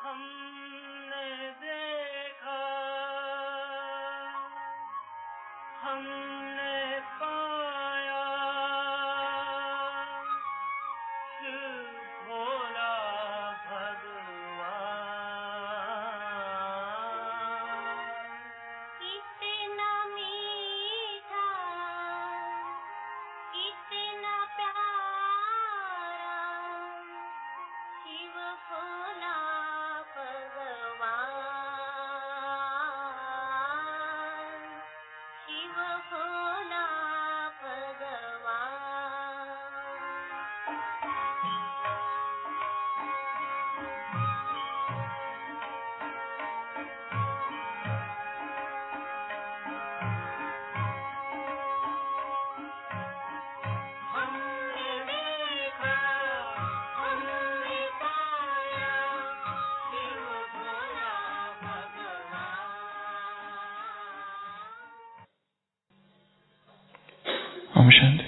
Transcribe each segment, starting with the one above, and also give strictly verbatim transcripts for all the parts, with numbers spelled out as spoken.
ओम शांति।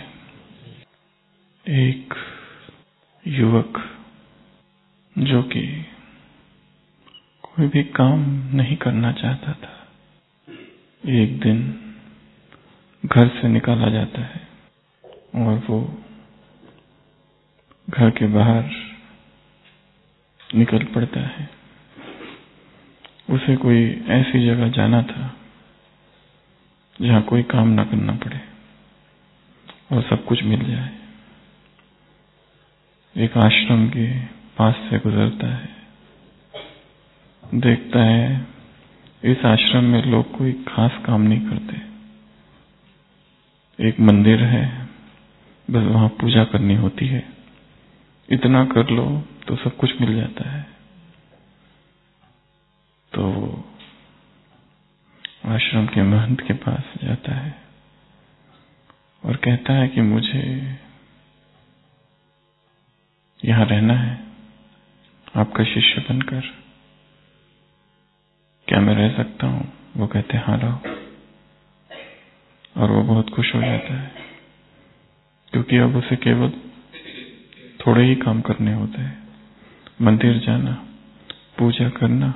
एक युवक जो कि कोई भी काम नहीं करना चाहता था, एक दिन घर से निकाला जाता है और वो घर के बाहर निकल पड़ता है। उसे कोई ऐसी जगह जाना था जहाँ कोई काम ना करना पड़े और सब कुछ मिल जाए। एक आश्रम के पास से गुजरता है, देखता है इस आश्रम में लोग कोई खास काम नहीं करते। एक मंदिर है, बस वहां पूजा करनी होती है, इतना कर लो तो सब कुछ मिल जाता है। तो आश्रम के महंत के पास जाता है और कहता है कि मुझे यहां रहना है आपका शिष्य बनकर, क्या मैं रह सकता हूं? वो कहते हैं हाँ रहो। और वो बहुत खुश हो जाता है क्योंकि अब उसे केवल थोड़े ही काम करने होते हैं। मंदिर जाना, पूजा करना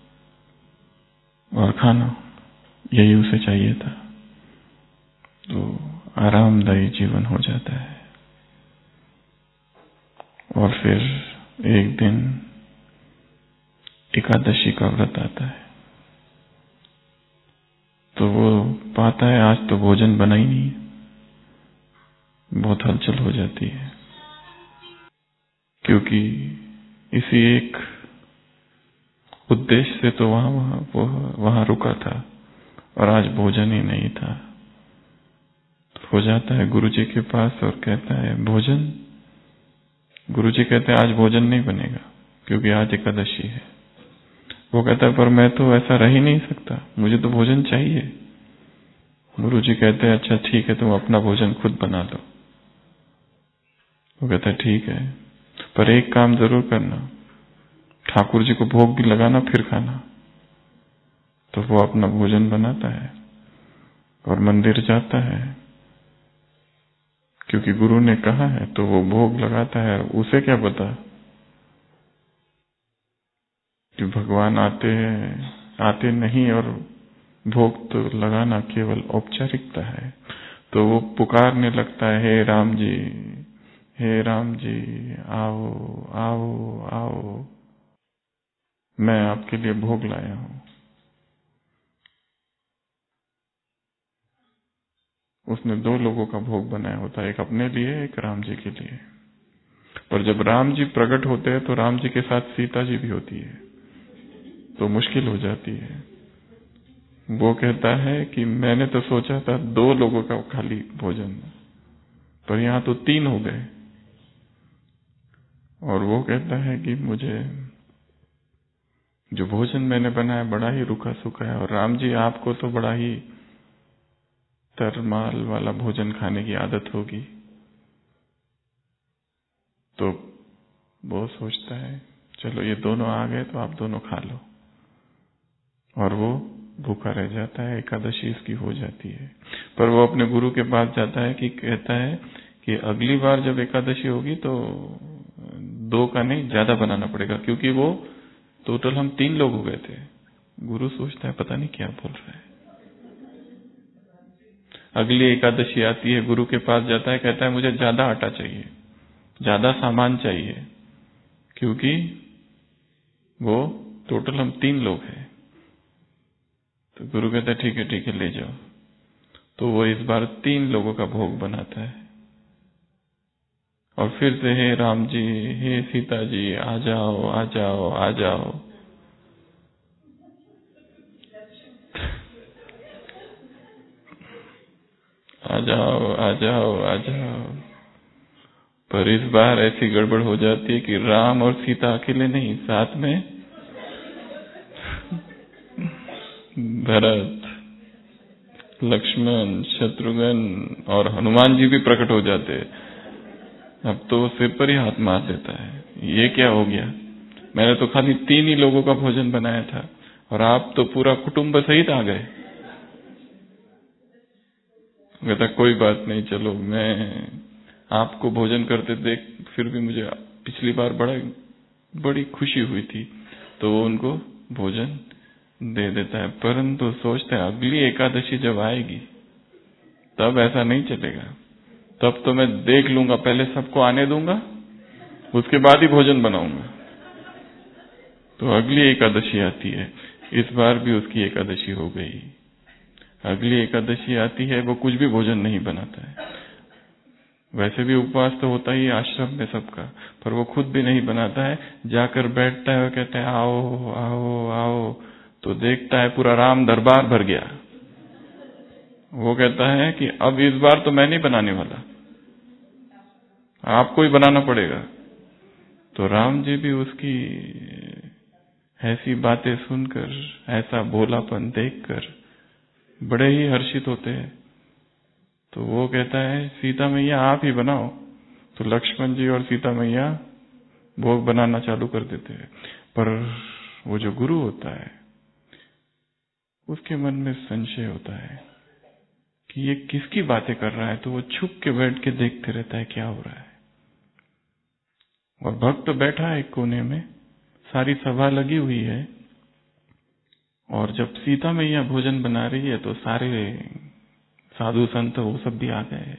और खाना, यही उसे चाहिए था। तो आरामदायी जीवन हो जाता है। और फिर एक दिन एकादशी का व्रत आता है तो वो पाता है आज तो भोजन बना ही नहीं। बहुत हलचल हो जाती है क्योंकि इसी एक उद्देश्य से तो वहां वहां वो वहां रुका था और आज भोजन ही नहीं था। तो हो जाता है गुरुजी के पास और कहता है भोजन। गुरुजी कहते हैं आज भोजन नहीं बनेगा क्योंकि आज एकादशी है। वो कहता है पर मैं तो ऐसा रह ही नहीं सकता, मुझे तो भोजन चाहिए। गुरुजी कहते हैं अच्छा ठीक है, तुम अपना भोजन खुद बना लो। वो कहता है ठीक है, पर एक काम जरूर करना, ठाकुर जी को भोग भी लगाना फिर खाना। तो वो अपना भोजन बनाता है और मंदिर जाता है क्योंकि गुरु ने कहा है, तो वो भोग लगाता है। उसे क्या पता कि भगवान आते हैं आते नहीं और भोग तो लगाना केवल औपचारिकता है। तो वो पुकारने लगता है हे राम जी, हे राम जी, आओ आओ आओ, मैं आपके लिए भोग लाया हूं। उसने दो लोगों का भोग बनाया होता है, एक अपने लिए, एक राम जी के लिए। पर जब राम जी प्रकट होते हैं तो राम जी के साथ सीता जी भी होती है, तो मुश्किल हो जाती है। वो कहता है कि मैंने तो सोचा था दो लोगों का खाली भोजन, पर यहां तो तीन हो गए। और वो कहता है कि मुझे जो भोजन मैंने बनाया बड़ा ही रूखा सूखा है और राम जी आपको तो बड़ा ही तरमाल वाला भोजन खाने की आदत होगी। तो वो सोचता है चलो ये दोनों आ गए तो आप दोनों खा लो, और वो भूखा रह जाता है। एकादशी इसकी हो जाती है। पर वो अपने गुरु के पास जाता है कि कहता है कि अगली बार जब एकादशी होगी तो दो का नहीं ज्यादा बनाना पड़ेगा, क्योंकि वो टोटल हम तीन लोग हो गए थे। गुरु सोचता है पता नहीं क्या बोल रहा है। अगली एकादशी आती है, गुरु के पास जाता है, कहता है मुझे ज्यादा आटा चाहिए, ज्यादा सामान चाहिए, क्योंकि वो टोटल हम तीन लोग हैं। तो गुरु कहता है ठीक है ठीक है ले जाओ। तो वो इस बार तीन लोगों का भोग बनाता है और फिर से हे राम जी, हे सीता जी, आ जाओ आ जाओ आ जाओ। आ जाओ आ जाओ आ जाओ। पर इस बार ऐसी गड़बड़ हो जाती है कि राम और सीता अकेले नहीं, साथ में भरत, लक्ष्मण, शत्रुघ्न और हनुमान जी भी प्रकट हो जाते हैं। अब तो वो सिर पर ही हाथ मार देता है, ये क्या हो गया? मैंने तो खाली तीन ही लोगों का भोजन बनाया था और आप तो पूरा कुटुंब सहित आ गए। कहता कोई बात नहीं, चलो मैं आपको भोजन करते देख फिर भी मुझे पिछली बार बड़ा बड़ी खुशी हुई थी, तो वो उनको भोजन दे देता है। परंतु सोचता है अगली एकादशी जब आएगी तब ऐसा नहीं चलेगा, तब तो मैं देख लूंगा, पहले सबको आने दूंगा, उसके बाद ही भोजन बनाऊंगा। तो अगली एकादशी आती है, इस बार भी उसकी एकादशी हो गई। अगली एकादशी आती है, वो कुछ भी भोजन नहीं बनाता है। वैसे भी उपवास तो होता ही आश्रम में सबका, पर वो खुद भी नहीं बनाता है। जाकर बैठता है और कहता है आओ आओ आओ, तो देखता है पूरा राम दरबार भर गया। वो कहता है कि अब इस बार तो मैं नहीं बनाने वाला, आपको ही बनाना पड़ेगा। तो राम जी भी उसकी ऐसी बातें सुनकर, ऐसा भोलापन देखकर बड़े ही हर्षित होते हैं। तो वो कहता है सीता मैया आप ही बनाओ। तो लक्ष्मण जी और सीता मैया भोग बनाना चालू कर देते हैं। पर वो जो गुरु होता है उसके मन में संशय होता है कि ये किसकी बातें कर रहा है, तो वो छुप के बैठ के देखते रहता है क्या हो रहा है। और भक्त बैठा है एक कोने में, सारी सभा लगी हुई है, और जब सीता मैया भोजन बना रही है तो सारे साधु संत वो सब भी आ गए।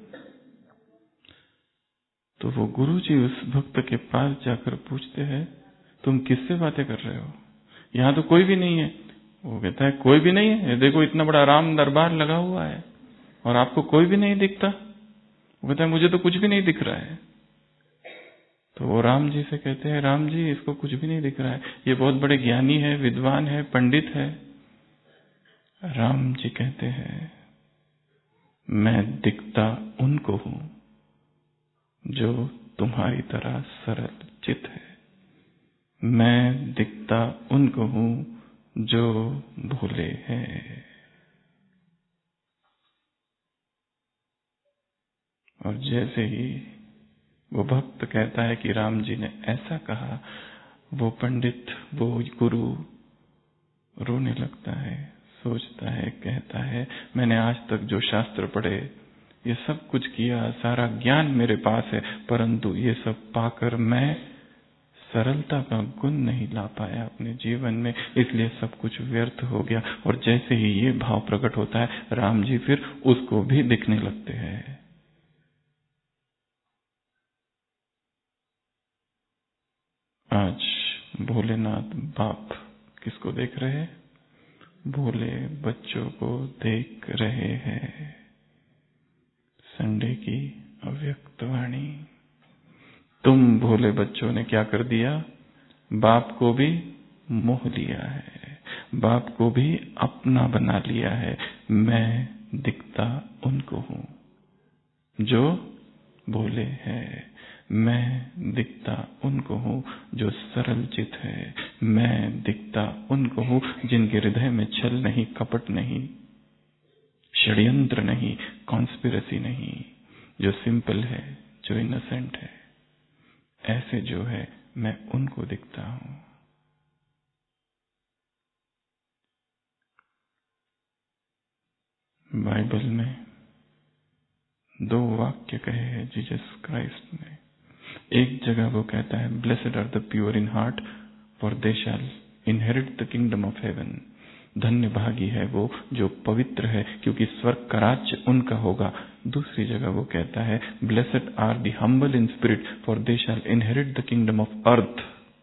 तो वो गुरु जी उस भक्त के पास जाकर पूछते हैं तुम किससे बातें कर रहे हो, यहाँ तो कोई भी नहीं है। वो कहता है कोई भी नहीं है, देखो इतना बड़ा राम दरबार लगा हुआ है और आपको कोई भी नहीं दिखता। वो कहता है मुझे तो कुछ भी नहीं दिख रहा है। तो वो राम जी से कहते हैं राम जी इसको कुछ भी नहीं दिख रहा है, ये बहुत बड़े ज्ञानी है, विद्वान है, पंडित है। राम जी कहते हैं मैं दिखता उनको हूं जो तुम्हारी तरह सरल चित है, मैं दिखता उनको हूं जो भोले हैं। और जैसे ही वो भक्त कहता है कि राम जी ने ऐसा कहा, वो पंडित, वो गुरु रोने लगता है, सोचता है, कहता है मैंने आज तक जो शास्त्र पढ़े, ये सब कुछ किया, सारा ज्ञान मेरे पास है, परंतु ये सब पाकर मैं सरलता का गुण नहीं ला पाया अपने जीवन में, इसलिए सब कुछ व्यर्थ हो गया। और जैसे ही ये भाव प्रकट होता है, राम जी फिर उसको भी दिखने लगते हैं। आज भोलेनाथ बाप किसको देख रहे हैं? भोले बच्चों को देख रहे हैं। संडे की अव्यक्त वाणी। तुम भोले बच्चों ने क्या कर दिया? बाप को भी मोह लिया है, बाप को भी अपना बना लिया है। मैं दिखता उनको हूं जो भोले हैं, मैं दिखता उनको हूं जो सरल चित है, मैं दिखता उनको हूं जिनके हृदय में छल नहीं, कपट नहीं, षड्यंत्र नहीं, कॉन्स्पिरेसी नहीं, जो सिंपल है, जो इनोसेंट है। ऐसे जो है मैं उनको दिखता हूं। बाइबल में दो वाक्य कहे हैं जीसस क्राइस्ट ने। एक जगह वो कहता है blessed are the pure in heart for they shall inherit the kingdom of heaven. धन्य भागी है वो जो पवित्र है, क्योंकि स्वर्ग का राज्य उनका होगा। दूसरी जगह वो कहता है, blessed are the humble in spirit for they shall inherit the kingdom of earth.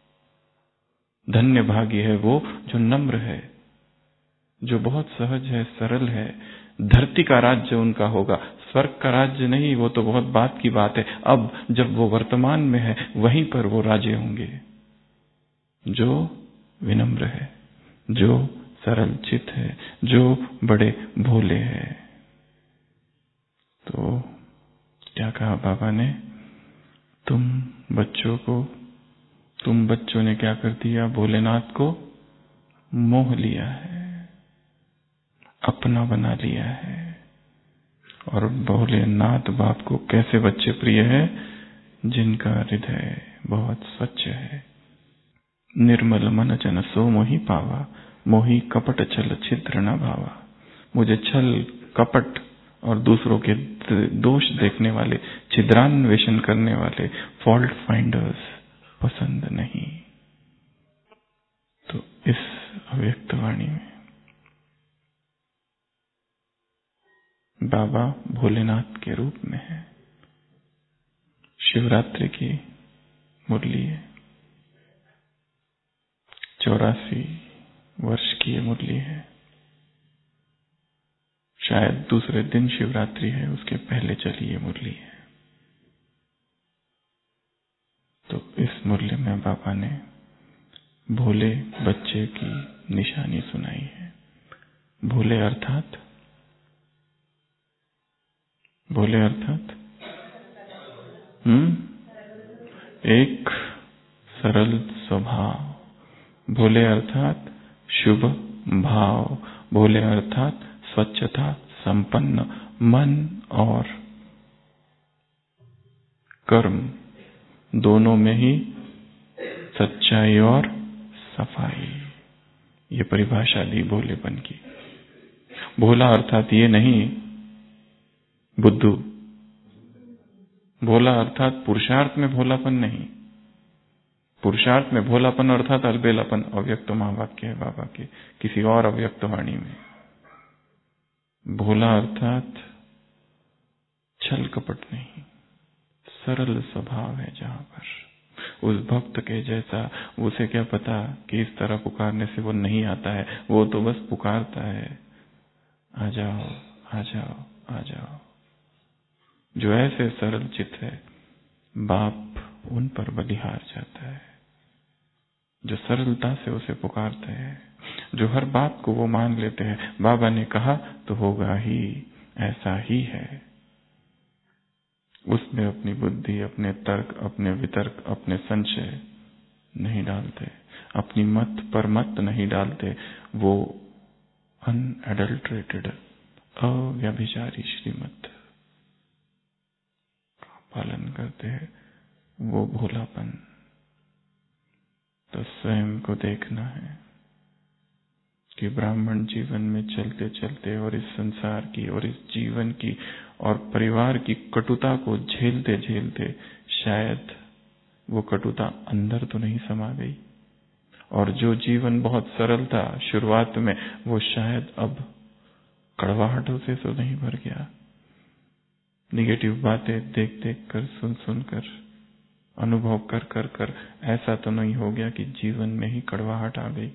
धन्य भागी है वो जो नम्र है, जो बहुत सहज है, सरल है। धरती का राज्य उनका होगा, स्वर्ग का राज्य नहीं, वो तो बहुत बात की बात है। अब जब वो वर्तमान में है, वहीं पर वो राजे होंगे। जो विनम्र है, जो सरल चित है, जो बड़े भोले हैं। तो क्या कहा बाबा ने, तुम बच्चों को, तुम बच्चों ने क्या कर दिया, भोलेनाथ को मोह लिया है, अपना बना लिया है। और भोलेनाथ बाप को कैसे बच्चे प्रिय है, जिनका हृदय बहुत स्वच्छ है। निर्मल मन जन सो मोहि पावा, मोहि कपट छल छिद्र न भावा। मुझे छल, कपट और दूसरों के दोष देखने वाले, छिद्रान्वेषण करने वाले, फॉल्ट फाइंडर्स पसंद नहीं। तो इस अव्यक्त वाणी में बाबा भोलेनाथ के रूप में है। शिवरात्रि की मुरली है, चौरासी वर्ष की ये मुरली है। शायद दूसरे दिन शिवरात्रि है, उसके पहले चली ये मुरली है। तो इस मुरली में बाबा ने भोले बच्चे की निशानी सुनाई है। भोले अर्थात, भोले अर्थात हम्म एक सरल स्वभाव, भोले अर्थात शुभ भाव, भोले अर्थात स्वच्छता संपन्न मन और कर्म दोनों में ही सच्चाई और सफाई। ये परिभाषा दी भोलेपन की। भोला अर्थात ये नहीं बुद्धू, भोला अर्थात पुरुषार्थ में भोलापन नहीं। पुरुषार्थ में भोलापन अर्थात अलबेलापन, अव्यक्त महावाक्य है बाबा के किसी और अव्यक्त वाणी में। भोला अर्थात छल कपट नहीं, सरल स्वभाव है। जहां पर उस भक्त के जैसा, उसे क्या पता कि इस तरह पुकारने से वो नहीं आता है, वो तो बस पुकारता है, आ जाओ आ जाओ आ जाओ। जो ऐसे सरल चित है, बाप उन पर बलिहार जाता है। जो सरलता से उसे पुकारते हैं, जो हर बात को वो मान लेते हैं, बाबा ने कहा तो होगा ही, ऐसा ही है। उसमें अपनी बुद्धि, अपने तर्क, अपने वितर्क, अपने संशय नहीं डालते, अपनी मत पर मत नहीं डालते। वो अनएडल्ट्रेटेड अव्यभिचारी श्रीमत का पालन करते हैं। वो भोलापन तो स्वयं को देखना है कि ब्राह्मण जीवन में चलते चलते और इस संसार की और इस जीवन की और परिवार की कटुता को झेलते झेलते शायद वो कटुता अंदर तो नहीं समा गई, और जो जीवन बहुत सरल था शुरुआत में, वो शायद अब कड़वाहटों से तो नहीं भर गया। निगेटिव बातें देख देख कर, सुन सुन कर, अनुभव कर कर कर ऐसा तो नहीं हो गया कि जीवन में ही कड़वाहट आ गई।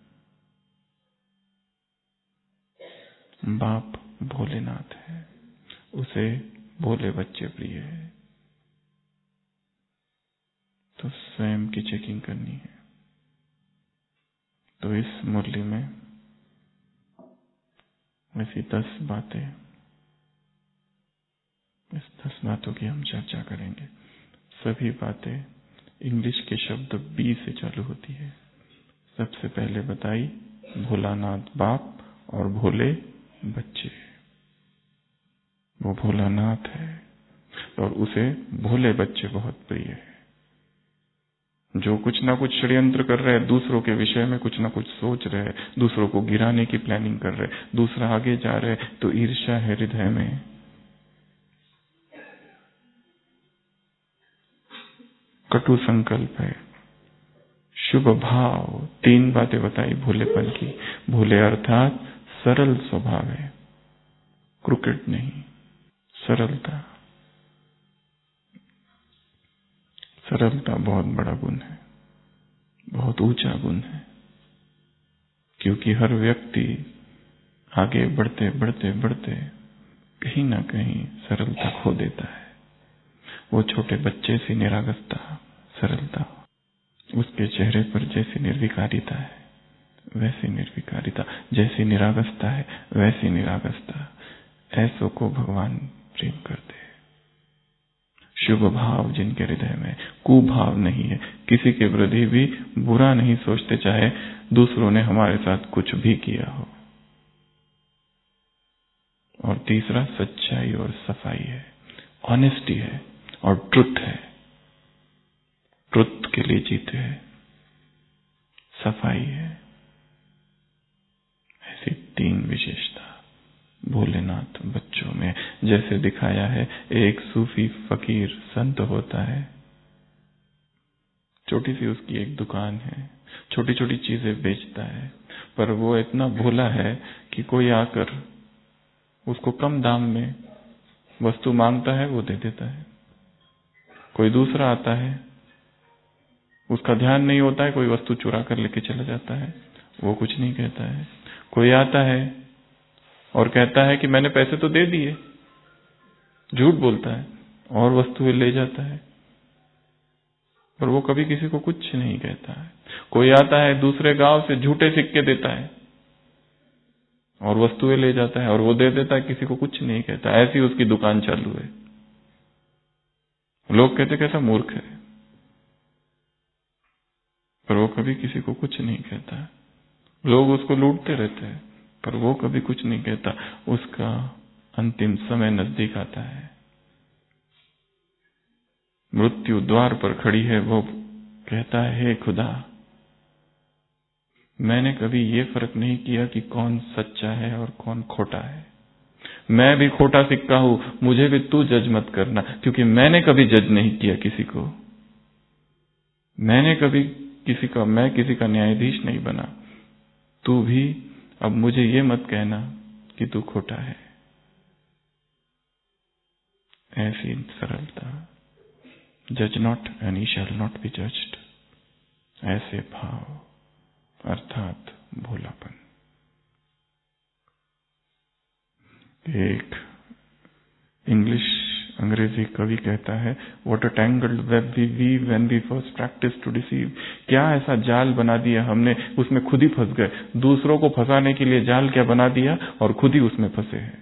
बाप भोलेनाथ है, उसे भोले बच्चे प्रिय है। तो स्वयं की चेकिंग करनी है। तो इस मुरली में ऐसी दस बातें, इस दस बातों की हम चर्चा करेंगे। सभी बातें इंग्लिश के शब्द बी से चालू होती है। सबसे पहले बताई भोलानाथ बाप और भोले बच्चे। वो भोलानाथ है और उसे भोले बच्चे बहुत प्रिय है। जो कुछ ना कुछ षड्यंत्र कर रहे हैं, दूसरों के विषय में कुछ ना कुछ सोच रहे हैं, दूसरों को गिराने की प्लानिंग कर रहे हैं, दूसरा आगे जा रहे हैं तो ईर्ष्या है हृदय में, कटु संकल्प है, शुभ भाव, तीन बातें बताई भोलेपन की। भोले अर्थात सरल स्वभाव है, क्रिकेट नहीं, सरलता। सरलता बहुत बड़ा गुण है, बहुत ऊंचा गुण है, क्योंकि हर व्यक्ति आगे बढ़ते बढ़ते बढ़ते कहीं ना कहीं सरलता खो देता है। वो छोटे बच्चे सी निरागसता, सरलता, उसके चेहरे पर जैसी निर्विकारिता है वैसी निर्विकारिता, जैसी निरागसता है वैसी निरागसता, ऐसों को भगवान प्रेम करते हैं। शुभ भाव जिनके हृदय में, कुभाव नहीं है, किसी के प्रति भी बुरा नहीं सोचते, चाहे दूसरों ने हमारे साथ कुछ भी किया हो। और तीसरा सच्चाई और सफाई है, ऑनेस्टी है और ट्रुथ है, ट्रुथ के लिए जीते हैं, सफाई है। ऐसी तीन विशेषता भोलेनाथ बच्चों में। जैसे दिखाया है, एक सूफी फकीर संत होता है, छोटी सी उसकी एक दुकान है, छोटी छोटी चीजें बेचता है, पर वो इतना भोला है कि कोई आकर उसको कम दाम में वस्तु मांगता है, वो दे देता है। कोई दूसरा आता है, उसका ध्यान नहीं होता है, कोई वस्तु चुरा कर लेके चला जाता है, वो कुछ नहीं कहता है। कोई आता है और कहता है कि मैंने पैसे तो दे दिए, झूठ बोलता है और वस्तुएं ले जाता है, पर वो कभी किसी को कुछ नहीं कहता है। कोई आता है दूसरे गांव से झूठे सिक्के देता है और वस्तुएं ले जाता है और वो दे देता है, किसी को कुछ नहीं कहता। ऐसी उसकी दुकान चालू है। लोग कहते कैसा मूर्ख है, पर वो कभी किसी को कुछ नहीं कहता। लोग उसको लूटते रहते हैं, पर वो कभी कुछ नहीं कहता। उसका अंतिम समय नजदीक आता है, मृत्यु द्वार पर खड़ी है, वो कहता है, हे खुदा, मैंने कभी ये फर्क नहीं किया कि कौन सच्चा है और कौन खोटा है। मैं भी खोटा सिक्का हूं, मुझे भी तू जज मत करना, क्योंकि मैंने कभी जज नहीं किया किसी को। मैंने कभी किसी का, मैं किसी का न्यायाधीश नहीं बना। तू भी अब मुझे ये मत कहना कि तू खोटा है। ऐसी सरलता, जज not and he shall not be judged, ऐसे भाव अर्थात भोलापन। एक इंग्लिश अंग्रेजी कवि कहता है, what a tangled web we weave when we first practise to deceive. क्या ऐसा जाल बना दिया हमने, उसमें खुद ही फंस गए। दूसरों को फंसाने के लिए जाल क्या बना दिया और खुद ही उसमें फंसे हैं।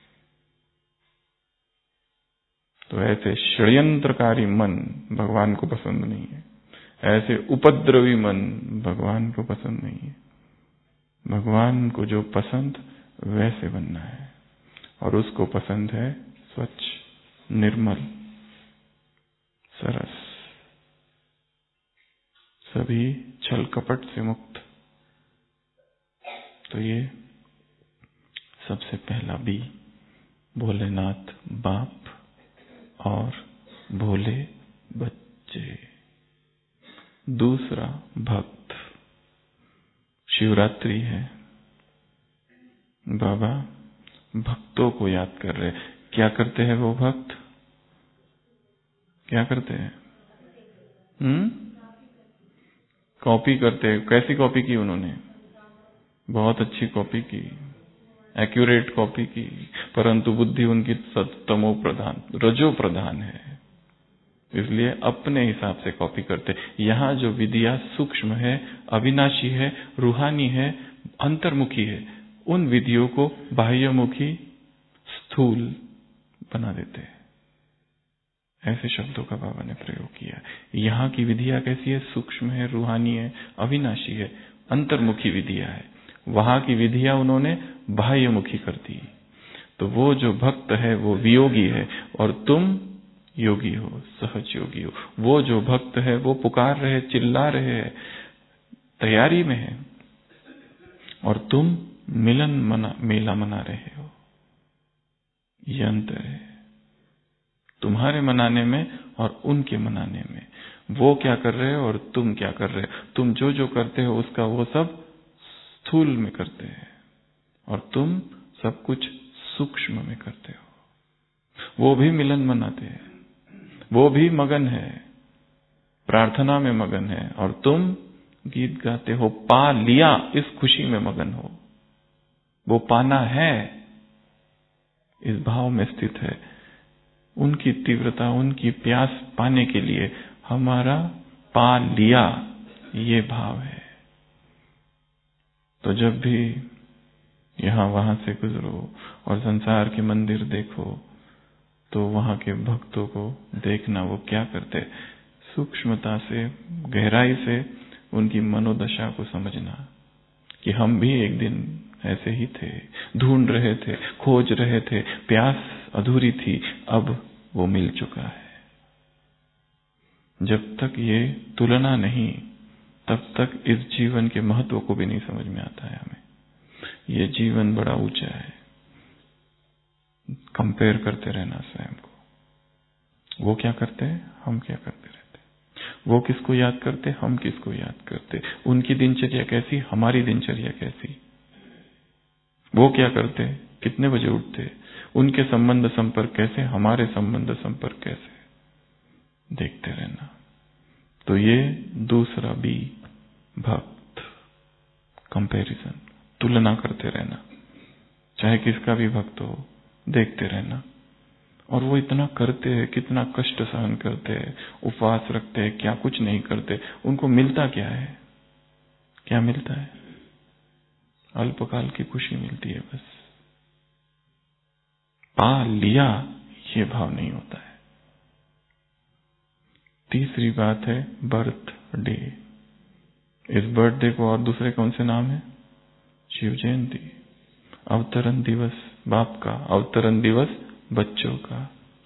तो ऐसे षड्यंत्रकारी मन भगवान को पसंद नहीं है, ऐसे उपद्रवी मन भगवान को पसंद नहीं है। भगवान को जो पसंद वैसे बनना है, और उसको पसंद है स्वच्छ, निर्मल, सरस, सभी छल कपट से मुक्त। तो ये सबसे पहला बी, भोलेनाथ बाप और भोले बच्चे। दूसरा भक्त, शिवरात्रि है, बाबा भक्तों को याद कर रहे। क्या करते हैं वो भक्त, क्या करते हैं? हम्म कॉपी करते हैं। कैसी कॉपी की उन्होंने? बहुत अच्छी कॉपी की, एक्यूरेट कॉपी की, परंतु बुद्धि उनकी तमो प्रधान, रजो प्रधान है, इसलिए अपने हिसाब से कॉपी करते। यहाँ जो विधिया सूक्ष्म है, अविनाशी है, रूहानी है, अंतर्मुखी है, उन विधियों को बाह्यमुखी, स्थूल बना देते हैं। ऐसे शब्दों का बाबा ने प्रयोग किया। यहाँ की विधिया कैसी है? सूक्ष्म है, रूहानी है, अविनाशी है, अंतर्मुखी विधिया है। वहां की विधिया उन्होंने बाह्यमुखी कर दी। तो वो जो भक्त है वो वियोगी है और तुम योगी हो, सहज योगी हो। वो जो भक्त है वो पुकार रहे, चिल्ला रहे हैं, तैयारी में है, और तुम मिलन मना, मेला मना रहे हो। ये अंतर है तुम्हारे मनाने में और उनके मनाने में। वो क्या कर रहे हो और तुम क्या कर रहे हो। तुम जो जो करते हो उसका वो सब स्थूल में करते हैं और तुम सब कुछ सूक्ष्म में करते हो। वो भी मिलन मनाते हैं, वो भी मगन है, प्रार्थना में मगन है, और तुम गीत गाते हो, पा लिया इस खुशी में मगन हो। वो पाना है इस भाव में स्थित है। उनकी तीव्रता, उनकी प्यास पाने के लिए हमारा पा लिया ये भाव है। तो जब भी यहां वहां से गुजरो और संसार के मंदिर देखो तो वहां के भक्तों को देखना वो क्या करते, सूक्ष्मता से, गहराई से उनकी मनोदशा को समझना कि हम भी एक दिन ऐसे ही थे, ढूंढ रहे थे, खोज रहे थे, प्यास अधूरी थी, अब वो मिल चुका है। जब तक ये तुलना नहीं, तब तक इस जीवन के महत्व को भी नहीं समझ में आता है हमें। ये जीवन बड़ा ऊंचा है। कंपेयर करते रहना स्वयं को। वो क्या करते हैं, हम क्या करते रहते हैं। वो किसको याद करते, हम किसको याद करते। उनकी दिनचर्या कैसी, हमारी दिनचर्या कैसी। वो क्या करते, कितने बजे उठते, उनके संबंध संपर्क कैसे, हमारे संबंध संपर्क कैसे, देखते रहना। तो ये दूसरा बी, भक्त, कंपैरिजन, तुलना करते रहना, चाहे किसका भी भक्त हो, देखते रहना। और वो इतना करते हैं, कितना कष्ट सहन करते हैं, उपवास रखते हैं, क्या कुछ नहीं करते, उनको मिलता क्या है, क्या मिलता है, अल्पकाल की खुशी मिलती है बस। पा लिया ये भाव नहीं होता है। तीसरी बात है बर्थडे। इस बर्थडे को और दूसरे कौन से नाम है, शिव जयंती, अवतरण दिवस बाप का, अवतरण दिवस बच्चों का।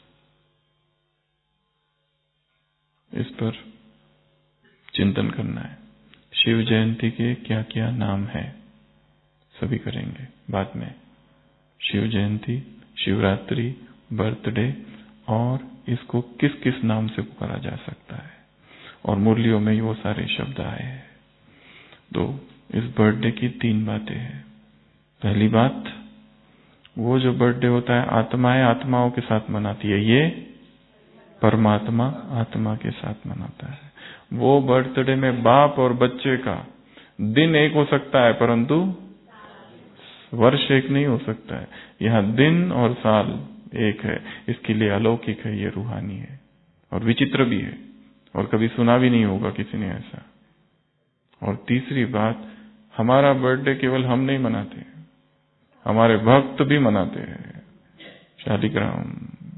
इस पर चिंतन करना है। शिव जयंती के क्या क्या नाम है, सभी करेंगे बाद में। शिव जयंती, शिवरात्रि, बर्थडे, और इसको किस किस नाम से पुकारा जा सकता है, और मुरलियों में वो सारे शब्द आए हैं। तो इस बर्थडे की तीन बातें हैं। पहली बात, वो जो बर्थडे होता है आत्माएं आत्माओं के साथ मनाती है, ये परमात्मा आत्मा के साथ मनाता है। वो बर्थडे में बाप और बच्चे का दिन एक हो सकता है, परंतु वर्ष एक नहीं हो सकता है। यहाँ दिन और साल एक है, इसके लिए अलौकिक है, ये रूहानी है और विचित्र भी है, और कभी सुना भी नहीं होगा किसी ने ऐसा। और तीसरी बात, हमारा बर्थडे केवल हम नहीं मनाते, हमारे भक्त भी मनाते हैं। शालिग्राम,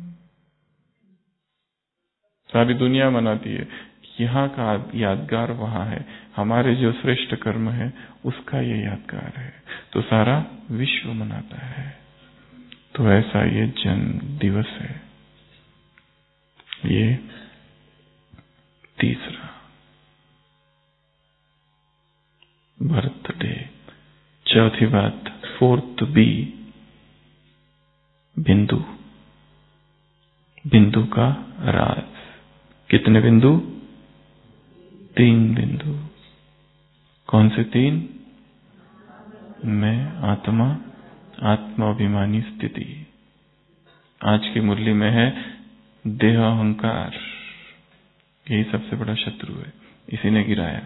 सारी दुनिया मनाती है। यहाँ का यादगार वहां है, हमारे जो श्रेष्ठ कर्म है उसका ये यादगार है, तो सारा विश्व मनाता है। तो ऐसा ये जन्म दिवस है, ये तीसरा बर्थडे। चौथी बात, फोर्थ बी, बिंदु, बिंदु का राज। कितने बिंदु, तीन बिंदु। कौन से तीन, मैं, आत्मा, आत्माभिमानी स्थिति। आज की मुरली में है देह अहंकार, यही सबसे बड़ा शत्रु है, इसी ने गिराया।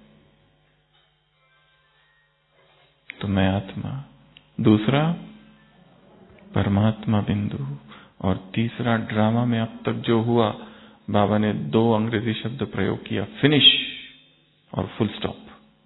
तो मैं आत्मा, दूसरा परमात्मा बिंदु, और तीसरा ड्रामा में अब तक जो हुआ, बाबा ने दो अंग्रेजी शब्द प्रयोग किया, फिनिश और फुल स्टॉप।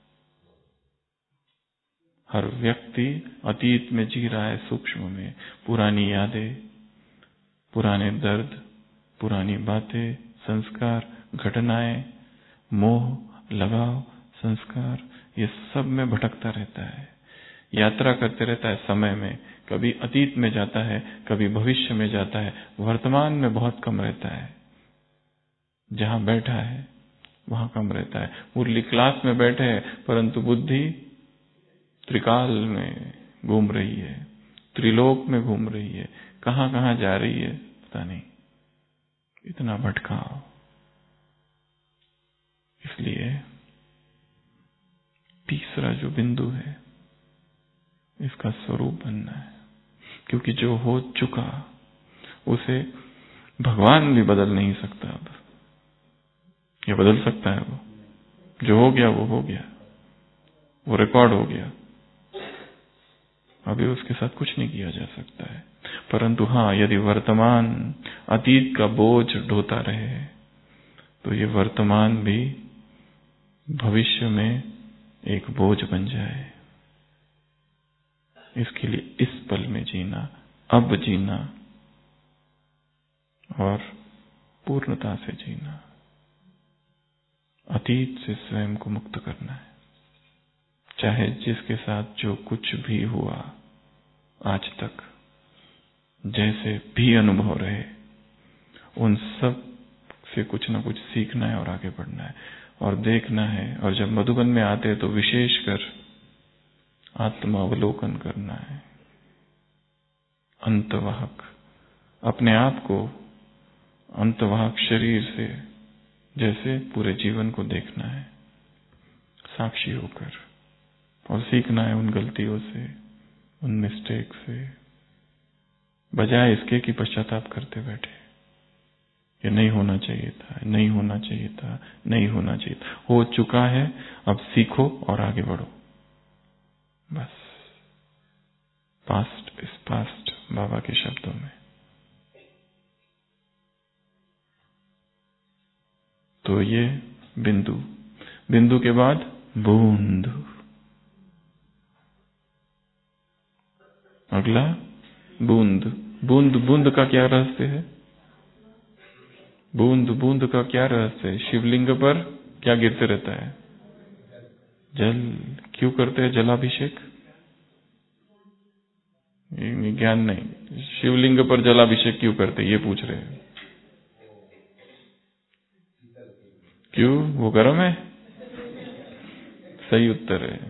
हर व्यक्ति अतीत में जी रहा है, सूक्ष्म में, पुरानी यादें, पुराने दर्द, पुरानी बातें, संस्कार, घटनाएं, मोह, लगाव, संस्कार, ये सब में भटकता रहता है, यात्रा करते रहता है समय में। कभी अतीत में जाता है, कभी भविष्य में जाता है, वर्तमान में बहुत कम रहता है। जहां बैठा है वहां कम रहता है। मुरली क्लास में बैठे हैं, परंतु बुद्धि त्रिकाल में घूम रही है, त्रिलोक में घूम रही है, कहां कहां जा रही है पता नहीं, इतना भटकाव। इसलिए तीसरा जो बिंदु है, इसका स्वरूप बनना है, क्योंकि जो हो चुका उसे भगवान भी बदल नहीं सकता। अब ये बदल सकता है? वो जो हो गया वो हो गया, वो रिकॉर्ड हो गया, अभी उसके साथ कुछ नहीं किया जा सकता है। परंतु हाँ, यदि वर्तमान अतीत का बोझ ढोता रहे तो ये वर्तमान भी भविष्य में एक बोझ बन जाए। इसके लिए इस पल में जीना, अब जीना और पूर्णता से जीना, अतीत से स्वयं को मुक्त करना है। चाहे जिसके साथ जो कुछ भी हुआ आज तक, जैसे भी अनुभव रहे, उन सब से कुछ ना कुछ सीखना है और आगे बढ़ना है और देखना है। और जब मधुबन में आते हैं तो विशेषकर आत्मावलोकन करना है, अंतवाहक, अपने आप को अंतवाहक शरीर से जैसे पूरे जीवन को देखना है साक्षी होकर, और सीखना है उन गलतियों से, उन मिस्टेक से, बजाय इसके कि पश्चाताप करते बैठे, ये नहीं होना चाहिए था, नहीं होना चाहिए था, नहीं होना चाहिए था। हो चुका है, अब सीखो और आगे बढ़ो, बस। पास्ट इज पास्ट, बाबा के शब्दों में। तो ये बिंदु, बिंदु के बाद बूंद, अगला बूंद। बूंद बूंद का क्या रहस्य है? बूंद बूंद का क्या रहस्य है? शिवलिंग पर क्या गिरते रहता है? जल। क्यों करते हैं जलाभिषेक? ज्ञान नहीं, शिवलिंग पर जलाभिषेक क्यों करते, ये पूछ रहे हैं। क्यों? वो गर्म है? सही उत्तर है।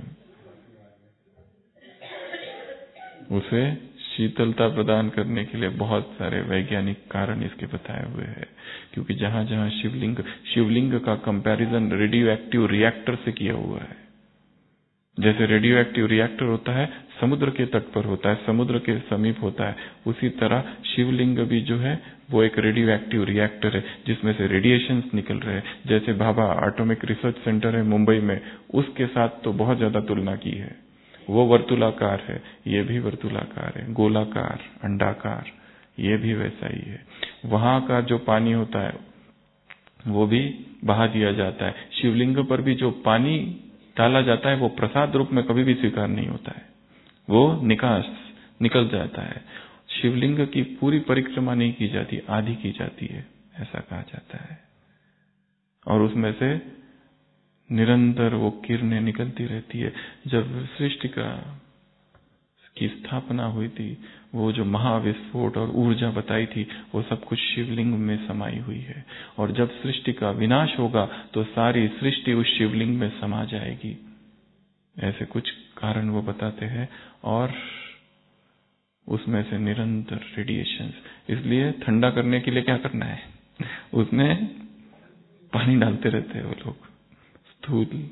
उसे शीतलता प्रदान करने के लिए बहुत सारे वैज्ञानिक कारण इसके बताए हुए हैं। क्योंकि जहां जहां शिवलिंग शिवलिंग का कंपैरिजन रेडियो एक्टिव रिएक्टर से किया हुआ है। जैसे रेडियो एक्टिव रिएक्टर होता है समुद्र के तट पर होता है, समुद्र के समीप होता है, उसी तरह शिवलिंग भी जो है वो एक रेडियो एक्टिव रिएक्टर है जिसमें से रेडिएशंस निकल रहे हैं। जैसे भाभा एटॉमिक रिसर्च सेंटर है मुंबई में, उसके साथ तो बहुत ज्यादा तुलना की है। वो वर्तुलाकार है, ये भी वर्तुलाकार है, गोलाकार, अंडाकार, ये भी वैसा ही है। वहां का जो पानी होता है वो भी बहा दिया जाता है। शिवलिंग पर भी जो पानी डाला जाता है वो प्रसाद रूप में कभी भी स्वीकार नहीं होता है, वो निकास निकल जाता है। शिवलिंग की पूरी परिक्रमा नहीं की जाती, आधी की जाती है, ऐसा कहा जाता है। और उसमें से निरंतर वो किरणें निकलती रहती है। जब सृष्टि का की स्थापना हुई थी, वो जो महाविस्फोट और ऊर्जा बताई थी वो सब कुछ शिवलिंग में समाई हुई है। और जब सृष्टि का विनाश होगा तो सारी सृष्टि उस शिवलिंग में समा जाएगी, ऐसे कुछ कारण वो बताते हैं। और उसमें से निरंतर रेडिएशंस, इसलिए ठंडा करने के लिए क्या करना है, उसमें पानी डालते रहते हैं वो लोग। स्थूल,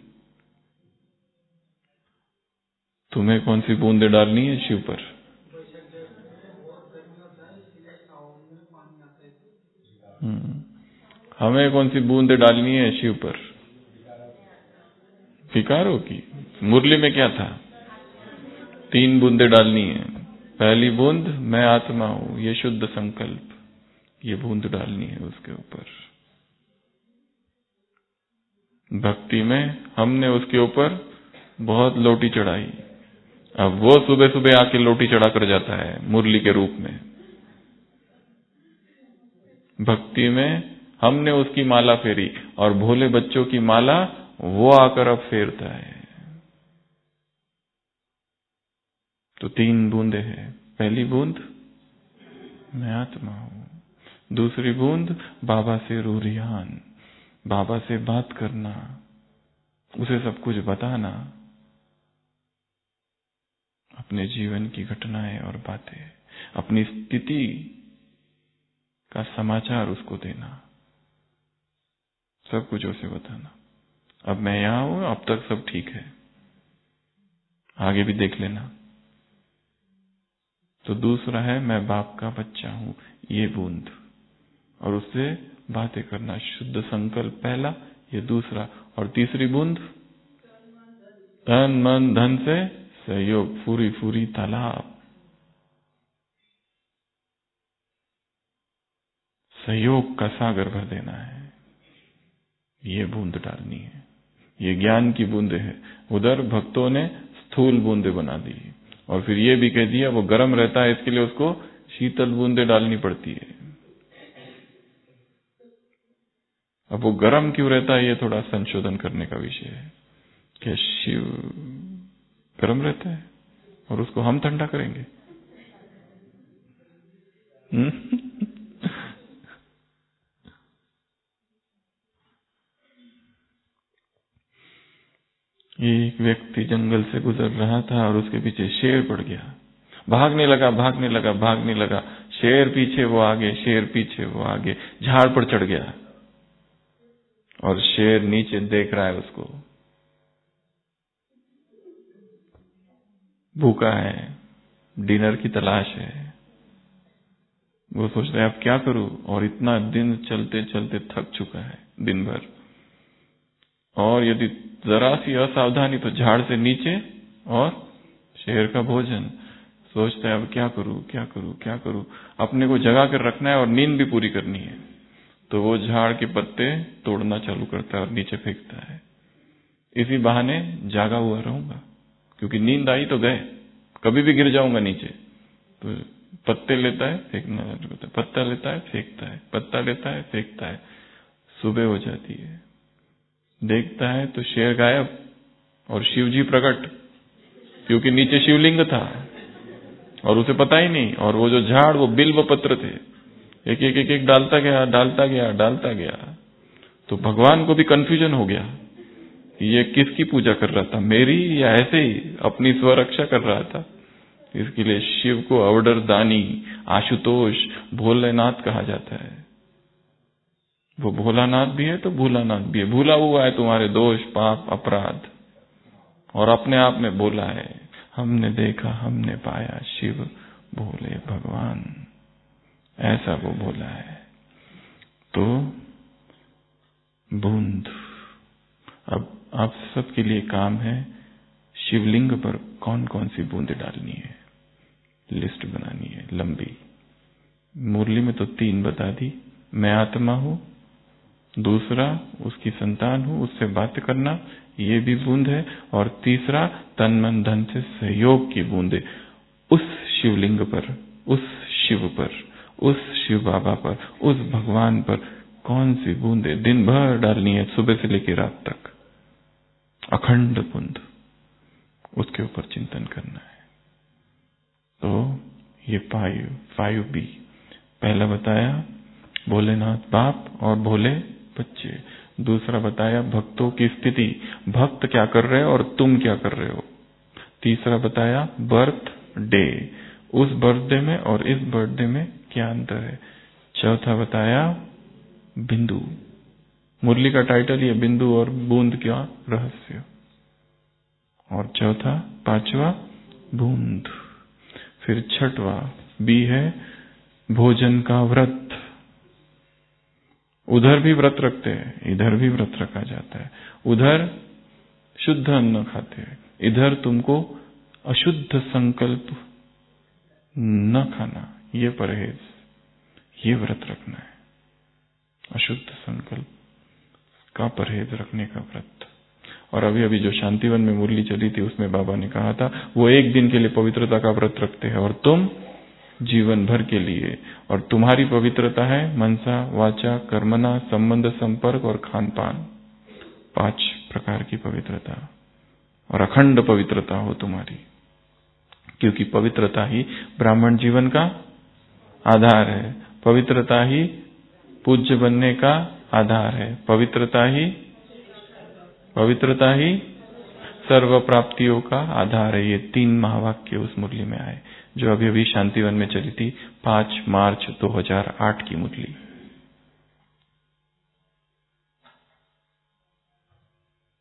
तुम्हें कौन सी बूंदे डालनी है शिव पर? हम्म, हमें कौन सी बूंदे डालनी है शिव पर? विकारों की। मुरली में क्या था? तीन बूंदे डालनी है। पहली बूंद मैं आत्मा हूं, ये शुद्ध संकल्प, ये बूंद डालनी है उसके ऊपर। भक्ति में हमने उसके ऊपर बहुत लोटी चढ़ाई, अब वो सुबह सुबह आके लोटी चढ़ा कर जाता है मुरली के रूप में। भक्ति में हमने उसकी माला फेरी और भोले बच्चों की माला वो आकर अब फेरता है। तो तीन बूंदे हैं। पहली बूंद मैं आत्मा हूं, दूसरी बूंद बाबा से रूरियान, बाबा से बात करना, उसे सब कुछ बताना, अपने जीवन की घटनाएं और बातें, अपनी स्थिति का समाचार उसको देना, सब कुछ उसे बताना। अब मैं यहां हूं, अब तक सब ठीक है, आगे भी देख लेना। तो दूसरा है मैं बाप का बच्चा हूं, ये बूंद, और उससे बातें करना, शुद्ध संकल्प पहला, ये दूसरा। और तीसरी बूंद तन मन धन से सहयोग, पूरी पूरी तालाब, सहयोग का सागर भर देना है, ये बूंद डालनी है। ये ज्ञान की बूंदे है। उधर भक्तों ने स्थूल बूंदे बना दी, और फिर ये भी कह दिया वो गर्म रहता है, इसके लिए उसको शीतल बूंदे डालनी पड़ती है। अब वो गर्म क्यों रहता है, ये थोड़ा संशोधन करने का विषय है। क्या शिव गर्म रहता है और उसको हम ठंडा करेंगे? एक व्यक्ति जंगल से गुजर रहा था और उसके पीछे शेर पड़ गया। भागने लगा भागने लगा भागने लगा, शेर पीछे वो आगे, शेर पीछे वो आगे, झाड़ पर चढ़ गया और शेर नीचे देख रहा है उसको, भूखा है, डिनर की तलाश है। वो सोच रहा है अब क्या करूं, और इतना दिन चलते चलते थक चुका है दिन भर, और यदि जरा सी असावधानी तो झाड़ से नीचे और शेर का भोजन। सोचता है अब क्या करूं क्या करूं क्या करूं, अपने को जगा कर रखना है और नींद भी पूरी करनी है। तो वो झाड़ के पत्ते तोड़ना चालू करता है और नीचे फेंकता है, इसी बहाने जागा हुआ रहूंगा, क्योंकि नींद आई तो गए, कभी भी गिर जाऊंगा नीचे। तो पत्ते लेता है फेंकना चालू करता है, पत्ता लेता है फेंकता है, पत्ता लेता है फेंकता है। सुबह हो जाती है, देखता है तो शेर गायब और शिव जी प्रकट, क्योंकि नीचे शिवलिंग था और उसे पता ही नहीं। और वो जो झाड़ वो बिल्व पत्र थे, एक एक एक एक डालता गया डालता गया डालता गया। तो भगवान को भी कंफ्यूजन हो गया, ये किसकी पूजा कर रहा था, मेरी या ऐसे ही अपनी स्वरक्षा कर रहा था। इसके लिए शिव को अवडर दानी, आशुतोष, भोलेनाथ कहा जाता है। वो भोलानाथ भी है तो भूलानाथ भी है। भूला हुआ है तुम्हारे दोष पाप अपराध, और अपने आप में बोला है, हमने देखा हमने पाया शिव भोले भगवान, ऐसा वो बोला है। तो बूंद, अब आप सबके लिए काम है शिवलिंग पर कौन कौन सी बूंदे डालनी है, लिस्ट बनानी है लंबी। मुरली में तो तीन बता दी, मैं आत्मा हूं, दूसरा उसकी संतान हूं, उससे बात करना, ये भी बूंद है, और तीसरा तन मन धन से सहयोग की बूंदे, उस शिवलिंग पर, उस शिव पर, उस शिव बाबा पर, उस भगवान पर कौन सी बूंदे दिन भर डालनी है, सुबह से लेकर रात तक, अखंड बूंद, उसके ऊपर चिंतन करना है। तो ये फाइव फाइव बी, पहला बताया भोलेनाथ बाप और भोले बच्चे, दूसरा बताया भक्तों की स्थिति, भक्त क्या कर रहे हो और तुम क्या कर रहे हो, तीसरा बताया बर्थ डे, उस बर्थडे में और इस बर्थडे में क्या अंतर है, चौथा बताया बिंदु, मुरली का टाइटल ये बिंदु और बूंद का रहस्य, और चौथा पांचवा बूंद। फिर छठवा बी है भोजन का व्रत, उधर भी व्रत रखते हैं, इधर भी व्रत रखा जाता है। उधर शुद्ध अन्न खाते हैं, इधर तुमको अशुद्ध संकल्प न खाना, ये परहेज, ये व्रत रखना है, अशुद्ध संकल्प का परहेज रखने का व्रत। और अभी अभी जो शांतिवन में मुरली चली थी उसमें बाबा ने कहा था वो एक दिन के लिए पवित्रता का व्रत रखते हैं और तुम जीवन भर के लिए, और तुम्हारी पवित्रता है मनसा वाचा कर्मना संबंध संपर्क और खान पान, पांच प्रकार की पवित्रता, और अखंड पवित्रता हो तुम्हारी, क्योंकि पवित्रता ही ब्राह्मण जीवन का आधार है, पवित्रता ही पूज्य बनने का आधार है, पवित्रता ही पवित्रता ही सर्व प्राप्तियों का आधार है। ये तीन महावाक्य उस मुरली में आए जो अभी अभी शांतिवन में चली थी, पांच मार्च दो हज़ार आठ की मुरली।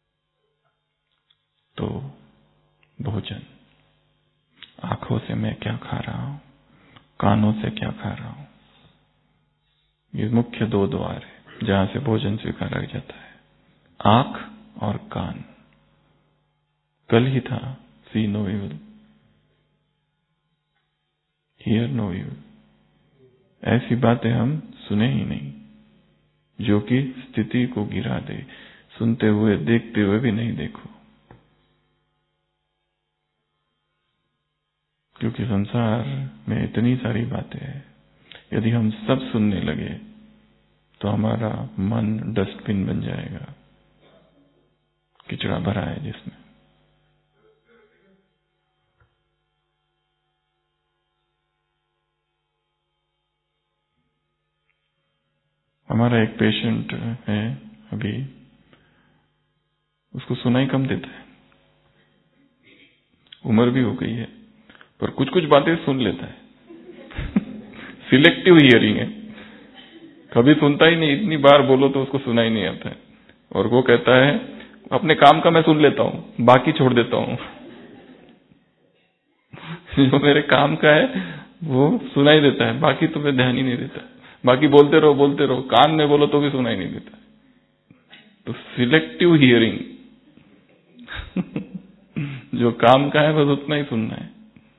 भोजन। आंखों से मैं क्या खा रहा हूं, कानों से क्या खा रहा हूं, ये मुख्य दो द्वार है जहां से भोजन स्वीकारा जाता है, आंख और कान। कल ही था see no evil, hear no evil. ऐसी बातें हम सुने ही नहीं जो कि स्थिति को गिरा दे। सुनते हुए देखते हुए भी नहीं देखो, क्योंकि संसार में इतनी सारी बातें हैं। यदि हम सब सुनने लगे तो हमारा मन डस्टबिन बन जाएगा, किचड़ा भरा है जिसमें। हमारा एक पेशेंट है अभी, उसको सुनाई कम देता है, उम्र भी हो गई है, पर कुछ कुछ बातें सुन लेता है। सिलेक्टिव हियरिंग है, कभी सुनता ही नहीं, इतनी बार बोलो तो उसको सुनाई नहीं आता है। और वो कहता है अपने काम का मैं सुन लेता हूं, बाकी छोड़ देता हूं। जो मेरे काम का है वो सुनाई देता है, बाकी तो मैं ध्यान ही नहीं देता। बाकी बोलते रहो बोलते रहो, कान में बोलो तो भी सुनाई नहीं देता। तो सिलेक्टिव हियरिंग। जो काम का है बस उतना ही सुनना है।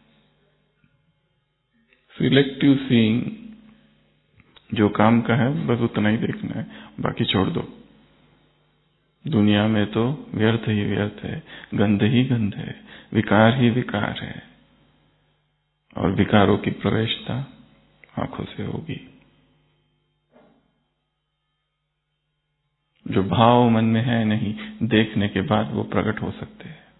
सिलेक्टिव सीइंग, जो काम का है बस उतना ही देखना है, बाकी छोड़ दो। दुनिया में तो व्यर्थ ही व्यर्थ है, गंध ही गंध है, विकार ही विकार है, और विकारों की प्रवेशता आंखों से होगी। जो भाव मन में है नहीं, देखने के बाद वो प्रकट हो सकते हैं।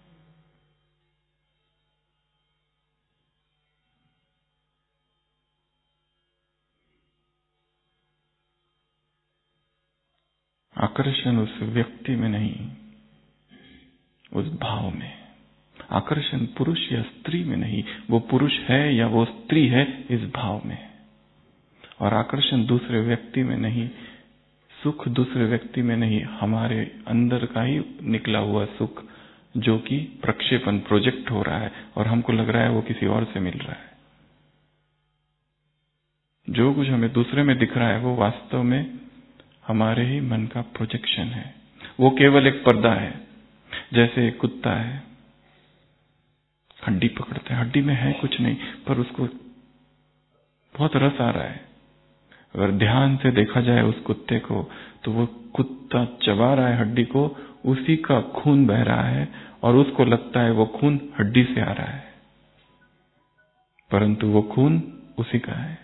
आकर्षण उस व्यक्ति में नहीं, उस भाव में। आकर्षण पुरुष या स्त्री में नहीं, वो पुरुष है या वो स्त्री है इस भाव में। और आकर्षण दूसरे व्यक्ति में नहीं, सुख दूसरे व्यक्ति में नहीं, हमारे अंदर का ही निकला हुआ सुख जो कि प्रक्षेपण प्रोजेक्ट हो रहा है और हमको लग रहा है वो किसी और से मिल रहा है। जो कुछ हमें दूसरे में दिख रहा है वो वास्तव में हमारे ही मन का प्रोजेक्शन है। वो केवल एक पर्दा है। जैसे एक कुत्ता है, हड्डी पकड़ता है, हड्डी में है कुछ नहीं, पर उसको बहुत रस आ रहा है। अगर ध्यान से देखा जाए उस कुत्ते को तो वो कुत्ता चबा रहा है हड्डी को, उसी का खून बह रहा है और उसको लगता है वो खून हड्डी से आ रहा है, परंतु वो खून उसी का है।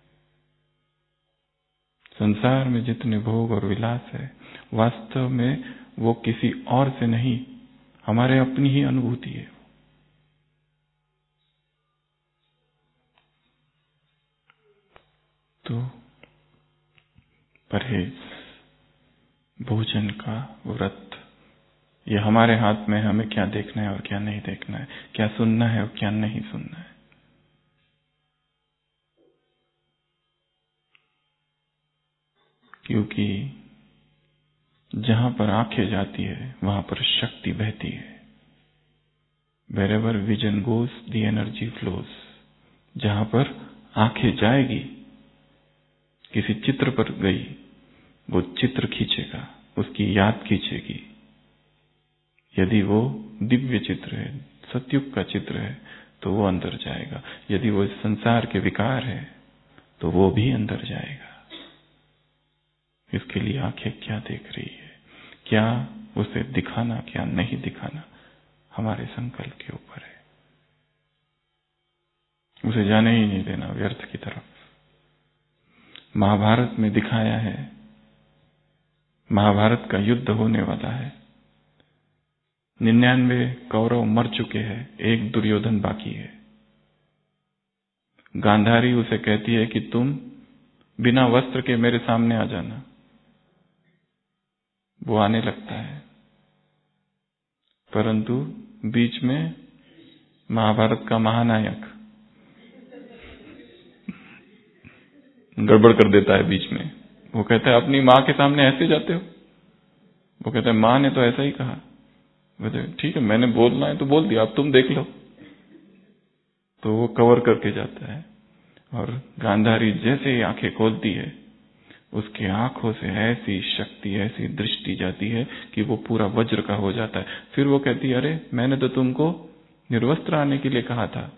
संसार में जितने भोग और विलास है वास्तव में वो किसी और से नहीं, हमारे अपनी ही अनुभूति है। तो परहेज, भोजन का व्रत, ये हमारे हाथ में है, हमें क्या देखना है और क्या नहीं देखना है, क्या सुनना है और क्या नहीं सुनना है। क्योंकि जहां पर आंखें जाती है वहां पर शक्ति बहती है। Wherever vision goes, the energy flows. जहां पर आंखें जाएगी, किसी चित्र पर गई, वो चित्र खींचेगा, उसकी याद खींचेगी। यदि वो दिव्य चित्र है, सतयुग का चित्र है, तो वो अंदर जाएगा। यदि वो इस संसार के विकार है तो वो भी अंदर जाएगा। इसके लिए आंखें क्या देख रही है, क्या उसे दिखाना क्या नहीं दिखाना, हमारे संकल्प के ऊपर है। उसे जाने ही नहीं देना व्यर्थ की तरफ। महाभारत में दिखाया है, महाभारत का युद्ध होने वाला है, निन्यानवे कौरव मर चुके हैं, एक दुर्योधन बाकी है। गांधारी उसे कहती है कि तुम बिना वस्त्र के मेरे सामने आ जाना। वो आने लगता है, परंतु बीच में महाभारत का महानायक गड़बड़ कर देता है बीच में। वो कहता है अपनी माँ के सामने ऐसे जाते हो? वो कहता है माँ ने तो ऐसा ही कहा। बोले ठीक है, मैंने बोलना है तो बोल दिया, अब तुम देख लो। तो वो कवर करके जाता है और गांधारी जैसे ही आंखें खोलती है, उसकी आंखों से ऐसी शक्ति, ऐसी दृष्टि जाती है कि वो पूरा वज्र का हो जाता है। फिर वो कहती है, अरे मैंने तो तुमको निर्वस्त्र आने के लिए कहा था,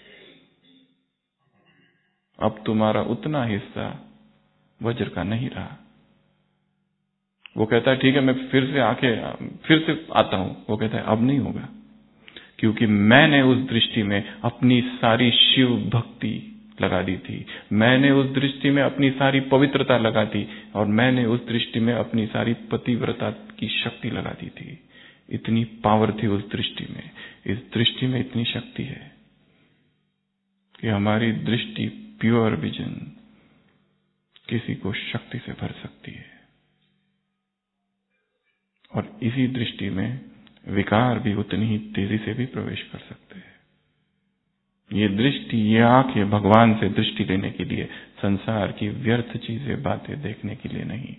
अब तुम्हारा उतना हिस्सा वज्र का नहीं रहा। वो कहता है ठीक है, मैं फिर से आंखें फिर से आता हूं। वो कहता है अब नहीं होगा, क्योंकि मैंने उस दृष्टि में अपनी सारी शिव भक्ति लगा दी थी, मैंने उस दृष्टि में अपनी सारी पवित्रता लगा दी, और मैंने उस दृष्टि में अपनी सारी पतिव्रता की शक्ति लगा दी थी। इतनी पावर थी उस दृष्टि में। इस दृष्टि में इतनी शक्ति है कि हमारी दृष्टि, प्योर विजन, किसी को शक्ति से भर सकती है। और इसी दृष्टि में विकार भी उतनी ही तेजी से भी प्रवेश कर सकते हैं। ये दृष्टि, ये आंखें भगवान से दृष्टि लेने के लिए, संसार की व्यर्थ चीजें, बातें देखने के लिए नहीं।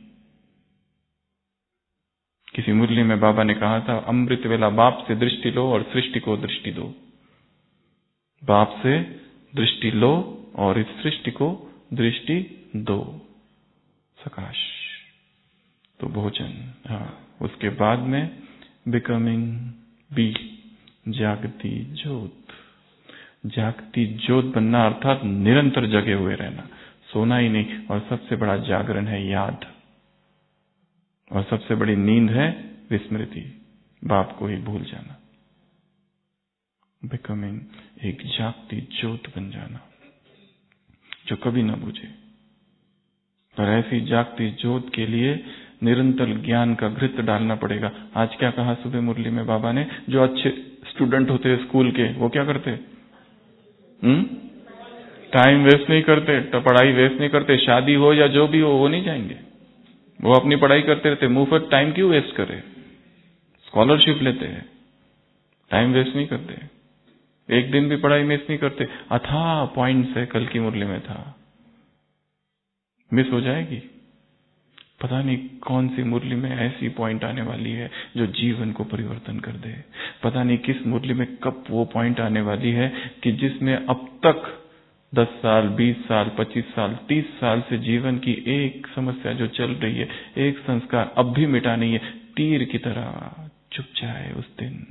किसी मुरली में बाबा ने कहा था, अमृत वेला बाप से दृष्टि लो और सृष्टि को दृष्टि दो। बाप से दृष्टि लो और इस सृष्टि को दृष्टि दो। सकाश तो भोजन। हाँ, उसके बाद में बिकमिंग बी, जागती ज्योत। जागती ज्योत बनना अर्थात निरंतर जगे हुए रहना, सोना ही नहीं। और सबसे बड़ा जागरण है याद, और सबसे बड़ी नींद है विस्मृति, बाप को ही भूल जाना। बिकमिंग, एक जागती ज्योत बन जाना जो कभी ना बुझे। पर ऐसी जागती ज्योत के लिए निरंतर ज्ञान का घृत डालना पड़ेगा। आज क्या कहा सुबह मुरली में बाबा ने, जो अच्छे स्टूडेंट होते हैं स्कूल के, वो क्या करते हम्म टाइम वेस्ट नहीं करते, तो पढ़ाई वेस्ट नहीं करते। शादी हो या जो भी हो, वो नहीं जाएंगे, वो अपनी पढ़ाई करते रहते। मुफ्त टाइम क्यों वेस्ट करे, स्कॉलरशिप लेते हैं, टाइम वेस्ट नहीं करते, एक दिन भी पढ़ाई मिस नहीं करते। अथाह पॉइंट्स है, कल की मुरली में था, मिस हो जाएगी। पता नहीं कौन सी मुरली में ऐसी पॉइंट आने वाली है जो जीवन को परिवर्तन कर दे। पता नहीं किस मुरली में कब वो पॉइंट आने वाली है कि जिसमें अब तक दस साल, बीस साल, पच्चीस साल, तीस साल से जीवन की एक समस्या जो चल रही है, एक संस्कार अब भी मिटा नहीं है, तीर की तरह चुप जाए उस दिन,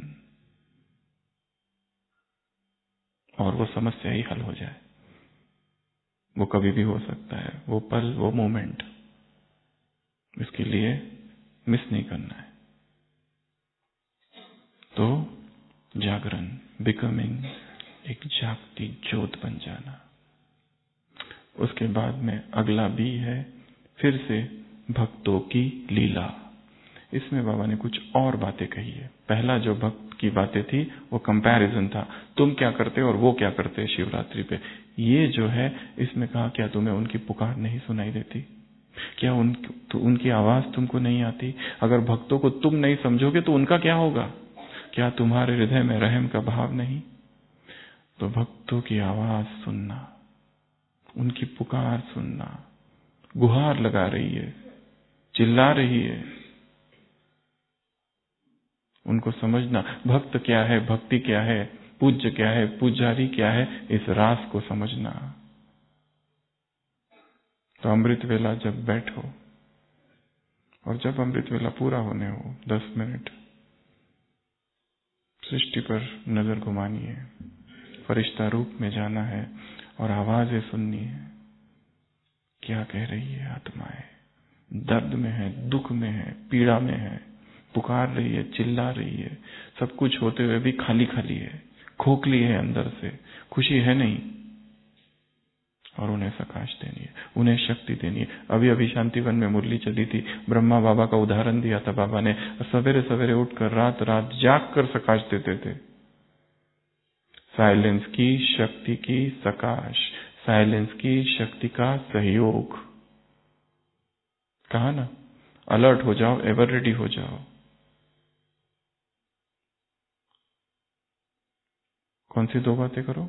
और वो समस्या ही हल हो जाए। वो कभी भी हो सकता है, वो पल, वो मोमेंट, इसके लिए मिस नहीं करना है। तो जागरण, बिकमिंग, एक जागती ज्योत बन जाना। उसके बाद में अगला भी है फिर से भक्तों की लीला। इसमें बाबा ने कुछ और बातें कही है। पहला जो भक्त की बातें थी वो कंपैरिजन था, तुम क्या करते और वो क्या करते शिवरात्रि पे। ये जो है इसमें कहा, क्या तुम्हें उनकी पुकार नहीं सुनाई देती, क्या उन, तो उनकी आवाज तुमको नहीं आती। अगर भक्तों को तुम नहीं समझोगे तो उनका क्या होगा, क्या तुम्हारे हृदय में रहम का भाव नहीं। तो भक्तों की आवाज सुनना, उनकी पुकार सुनना, गुहार लगा रही है, चिल्ला रही है, उनको समझना। भक्त क्या है, भक्ति क्या है, पूज्य क्या है, पुजारी क्या है, इस रास को समझना। तो अमृत वेला जब बैठो, और जब अमृत वेला पूरा होने हो, दस मिनट सृष्टि पर नजर घुमानी है, फरिश्ता रूप में जाना है और आवाजें सुननी है। क्या कह रही है आत्माएं, दर्द में है, दुख में है, पीड़ा में है, पुकार रही है, चिल्ला रही है, सब कुछ होते हुए भी खाली खाली है, खोखली है अंदर से, खुशी है नहीं। और उन्हें प्रकाश देनी है, उन्हें शक्ति देनी है। अभी अभी शांतिवन में मुरली चली थी, ब्रह्मा बाबा का उदाहरण दिया था बाबा ने। सवेरे सवेरे उठकर रात रात जाग कर प्रकाश देते थे। साइलेंस की शक्ति की प्रकाश, साइलेंस की शक्ति का सहयोग। कहा ना, अलर्ट हो जाओ, एवर रेडी हो जाओ। कौन सी दो बातें करो?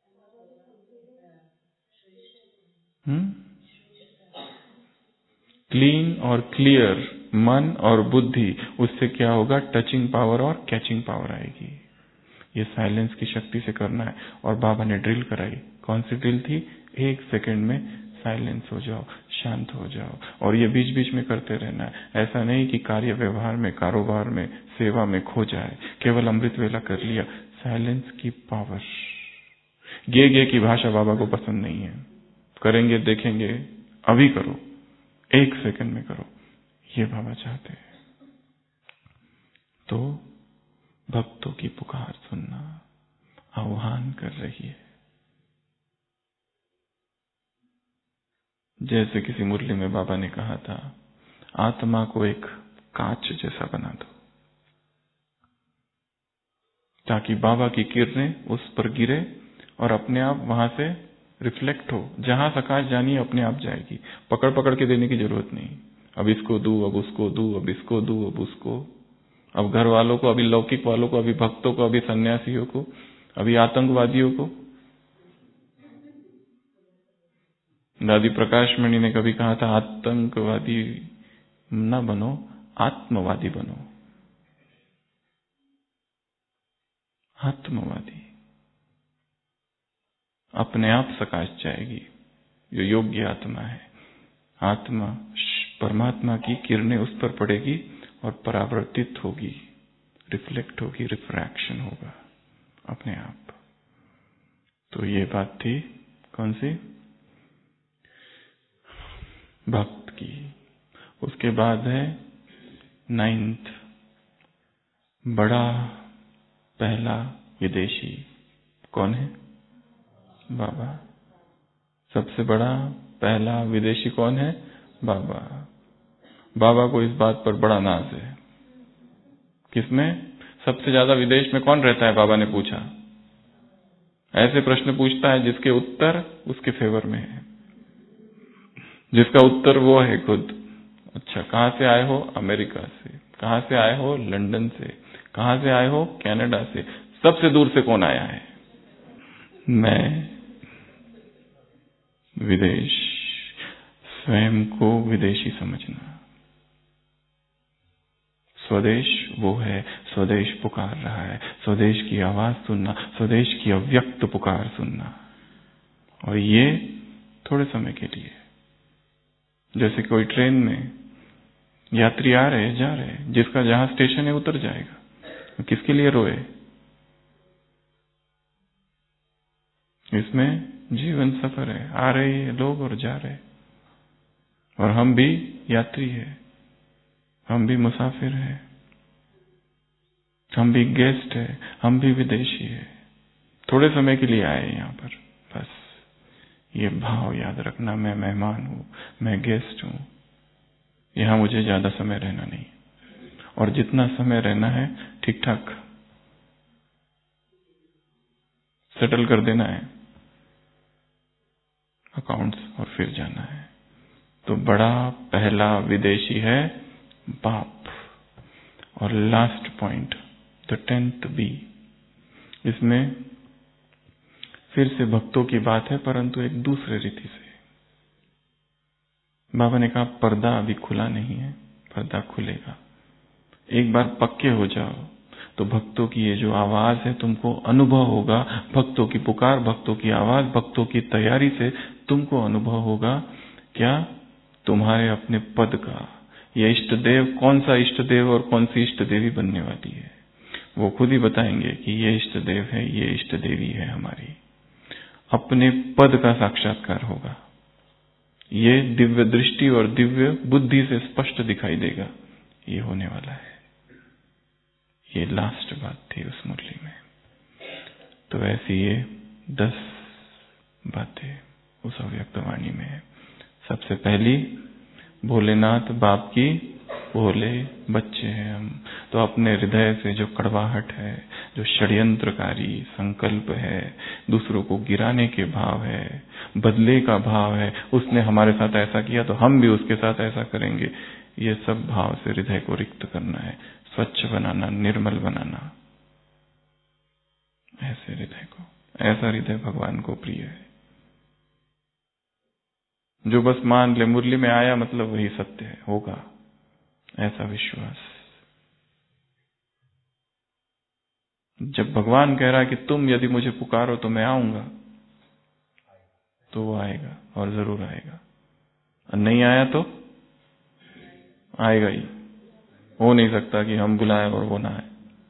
हम्म क्लीन और क्लियर मन और बुद्धि, उससे क्या होगा? टचिंग पावर और कैचिंग पावर आएगी। ये साइलेंस की शक्ति से करना है। और बाबा ने ड्रिल कराई। कौन सी ड्रिल थी? एक सेकंड में साइलेंस हो जाओ, शांत हो जाओ, और ये बीच बीच में करते रहना है। ऐसा नहीं कि कार्य व्यवहार में, कारोबार में, सेवा में खो जाए, केवल अमृत वेला कर लिया। साइलेंस की पावर। गे गे की भाषा बाबा को पसंद नहीं है। करेंगे देखेंगे, अभी करो, एक सेकंड में करो, ये बाबा चाहते हैं। तो भक्तों की पुकार सुनना आह्वान कर रही है। जैसे किसी मुरली में बाबा ने कहा था, आत्मा को एक कांच जैसा बना दो, ताकि बाबा की किरणें उस पर गिरे और अपने आप वहां से रिफ्लेक्ट हो। जहां प्रकाश जानी अपने आप जाएगी, पकड़ पकड़ के देने की जरूरत नहीं। अब इसको दू, अब उसको दू, अब इसको दू, अब उसको, अब घर वालों को, अभी लौकिक वालों को, अभी भक्तों को, अभी सन्यासियों को, अभी आतंकवादियों को। दादी प्रकाश मणि ने कभी कहा था, आतंकवादी न बनो, आत्मवादी बनो। आत्मवादी, अपने आप प्रकाश जाएगी। जो योग्य आत्मा है, आत्मा परमात्मा की किरणें उस पर पड़ेगी और परावर्तित होगी, रिफ्लेक्ट होगी, रिफ्रैक्शन होगा अपने आप। तो ये बात थी कौन सी? भक्त की। उसके बाद है नाइन्थ, बड़ा पहला विदेशी। कौन है? बाबा। सबसे बड़ा पहला विदेशी कौन है? बाबा। बाबा को इस बात पर बड़ा नाज है। किसमें? सबसे ज्यादा विदेश में कौन रहता है? बाबा ने पूछा। ऐसे प्रश्न पूछता है जिसके उत्तर उसके फेवर में है, जिसका उत्तर वो है खुद। अच्छा, कहां से आए हो? अमेरिका से। कहां से आए हो? लंदन से। कहां से आए हो? कनाडा से। सबसे दूर से कौन आया है? मैं। विदेश, स्वयं को विदेशी समझना। स्वदेश वो है, स्वदेश पुकार रहा है, स्वदेश की आवाज सुनना, स्वदेश की अव्यक्त पुकार सुनना। और ये थोड़े समय के लिए। जैसे कोई ट्रेन में यात्री आ रहे जा रहे, जिसका जहां स्टेशन है उतर जाएगा, किसके लिए रोए? इसमें जीवन सफर है, आ रहे लोग और जा रहे, और हम भी यात्री है, हम भी मुसाफिर हैं, हम भी गेस्ट है, हम भी विदेशी है। थोड़े समय के लिए आए यहाँ पर, बस ये भाव याद रखना, मैं मेहमान हूं, मैं गेस्ट हूं, यहां मुझे ज्यादा समय रहना नहीं, और जितना समय रहना है ठीक ठाक सेटल कर देना है अकाउंट्स, और फिर जाना है। तो बड़ा पहला विदेशी है बाप। और last point, the tenth B, इसमें फिर से भक्तों की बात है, परंतु एक दूसरे रीति से। बाबा ने कहा पर्दा अभी खुला नहीं है, पर्दा खुलेगा। एक बार पक्के हो जाओ तो भक्तों की ये जो आवाज है तुमको अनुभव होगा, भक्तों की पुकार, भक्तों की आवाज, भक्तों की तैयारी से तुमको अनुभव होगा क्या? तुम्हारे अपने पद का। ये इष्ट देव कौन सा इष्ट देव और कौन सी इष्ट देवी बनने वाली है, वो खुद ही बताएंगे कि ये इष्ट देव है, ये इष्ट देवी है हमारी। अपने पद का साक्षात्कार होगा। ये दिव्य दृष्टि और दिव्य बुद्धि से स्पष्ट दिखाई देगा, ये होने वाला है। ये लास्ट बात थी उस मुरली में। तो ऐसी ये दस बातें उस अव्यक्त वाणी में है। सबसे पहली, भोलेनाथ बाप की भोले बच्चे हैं हम। तो अपने हृदय से जो कड़वाहट है, जो षड्यंत्रकारी संकल्प है, दूसरों को गिराने के भाव है, बदले का भाव है, उसने हमारे साथ ऐसा किया तो हम भी उसके साथ ऐसा करेंगे, ये सब भाव से हृदय को रिक्त करना है, स्वच्छ बनाना, निर्मल बनाना। ऐसे हृदय को, ऐसा हृदय भगवान को प्रिय है। जो बस मान ले मुरली में आया मतलब वही सत्य है, होगा, ऐसा विश्वास। जब भगवान कह रहा है कि तुम यदि मुझे पुकारो तो मैं आऊंगा, तो वो आएगा और जरूर आएगा। और नहीं आया तो आएगा ही, हो नहीं सकता कि हम बुलाएं और वो ना आए।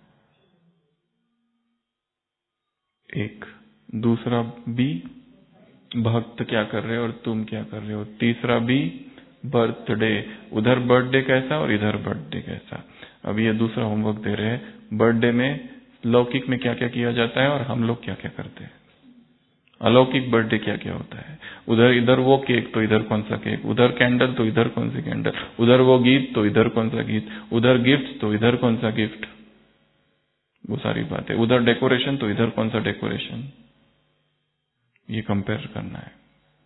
एक दूसरा बी, भक्त क्या कर रहे हो और तुम क्या कर रहे हो। तीसरा बी, बर्थडे, उधर बर्थडे कैसा और इधर बर्थडे कैसा। अब ये दूसरा होमवर्क दे रहे हैं। बर्थडे में लौकिक में क्या क्या किया जाता है और हम लोग क्या क्या करते हैं। अलौकिक बर्थडे क्या क्या होता है। उधर इधर वो केक तो इधर कौन सा केक, उधर कैंडल तो इधर कौन सी कैंडल, उधर वो गीत तो इधर कौन सा गीत, उधर गिफ्ट तो इधर कौन सा गिफ्ट, वो सारी बातें। उधर डेकोरेशन तो इधर कौन सा डेकोरेशन, ये कंपेयर करना है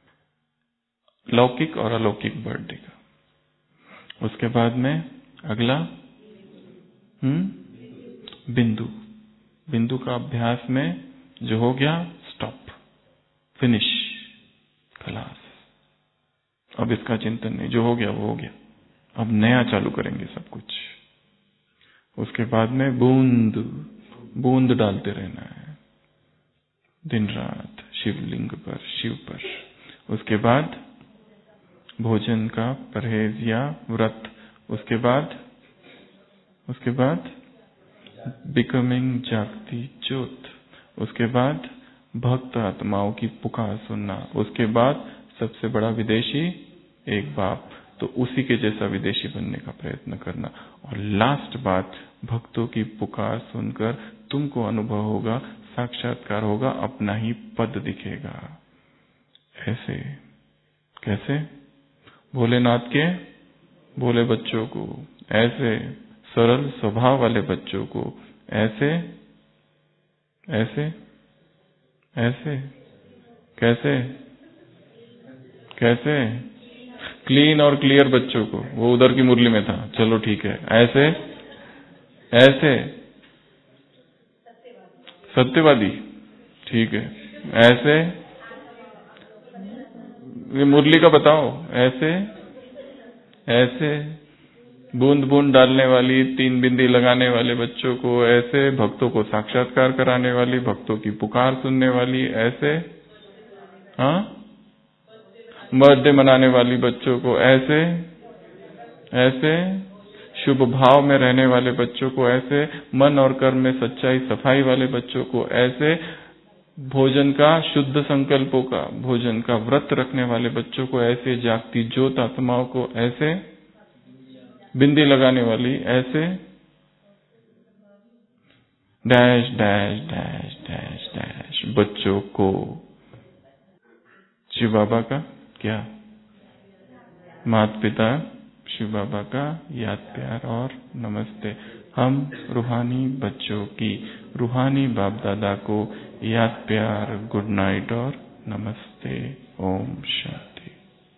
लौकिक और अलौकिक बर्थडे का। उसके बाद में अगला हम्म बिंदु। बिंदु का अभ्यास में जो हो गया स्टॉप, फिनिश, खलास। अब इसका चिंतन नहीं, जो हो गया वो हो गया, अब नया चालू करेंगे सब कुछ। उसके बाद में बूंद बूंद डालते रहना है दिन रात शिवलिंग पर, शिव पर। उसके बाद भोजन का परहेज या व्रत। उसके बाद उसके बाद बिकमिंग जागती ज्योत। उसके बाद भक्त आत्माओं की पुकार सुनना। उसके बाद सबसे बड़ा विदेशी एक बाप, तो उसी के जैसा विदेशी बनने का प्रयत्न करना। और लास्ट बात, भक्तों की पुकार सुनकर तुमको अनुभव होगा, साक्षात्कार होगा, अपना ही पद दिखेगा। ऐसे कैसे? भोलेनाथ के भोले बच्चों को, ऐसे सरल स्वभाव वाले बच्चों को, ऐसे ऐसे ऐसे कैसे कैसे क्लीन और क्लियर बच्चों को, वो उधर की मुरली में था, चलो ठीक है। ऐसे ऐसे सत्यवादी, ठीक है। ऐसे ये मुरली का बताओ। ऐसे ऐसे बूंद बूंद डालने वाली, तीन बिंदी लगाने वाले बच्चों को, ऐसे भक्तों को साक्षात्कार कराने वाली, भक्तों की पुकार सुनने वाली, ऐसे हाँ बर्थडे मनाने वाली बच्चों को, ऐसे ऐसे शुभ भाव में रहने वाले बच्चों को, ऐसे मन और कर्म में सच्चाई सफाई वाले बच्चों को, ऐसे भोजन का शुद्ध संकल्पों का भोजन का व्रत रखने वाले बच्चों को, ऐसे जागती ज्योत आत्माओं को, ऐसे बिंदी लगाने वाली, ऐसे dash dash dash dash dash बच्चों को। शिव बाबा का क्या, माता पिता शिव बाबा का याद प्यार और नमस्ते। हम रूहानी बच्चों की, रूहानी बाप दादा को याद प्यार, गुड नाइट और नमस्ते। ओम शांति।